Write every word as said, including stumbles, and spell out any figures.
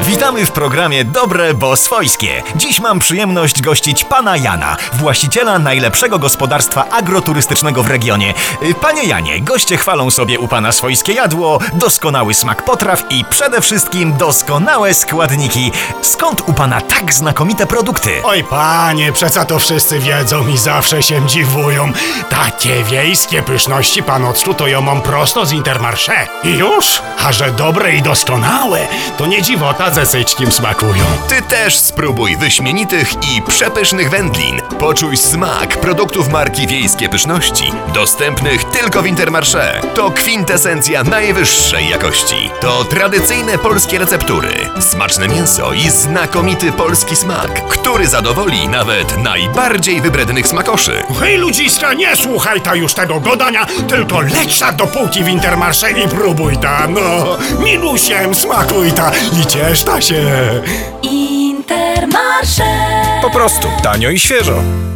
Witamy w programie Dobre, bo swojskie. Dziś mam przyjemność gościć pana Jana, właściciela najlepszego gospodarstwa agroturystycznego w regionie. Panie Janie, goście chwalą sobie u pana swojskie jadło, doskonały smak potraw i przede wszystkim doskonałe składniki. Skąd u pana tak znakomite produkty? Oj panie, przeca to wszyscy wiedzą i zawsze się dziwują. Takie wiejskie pyszności pan odczutują mam prosto z Intermarché. I już? A że dobre i doskonałe, to nie dziwota ze syćkim smakują. Ty też spróbuj wyśmienitych i przepysznych wędlin. Poczuj smak produktów marki Wiejskie Pyszności, dostępnych tylko w Intermarché. To kwintesencja najwyższej jakości. To tradycyjne polskie receptury, smaczne mięso i znakomity polski smak, który zadowoli nawet najbardziej wybrednych smakoszy. Hej ludziska, nie słuchaj ta już tego gadania, tylko leć ta do półki w Intermarché i próbuj ta, no, milusiem smakuj ta i ciesz ta się. Intermarché. Po prostu tanio i świeżo.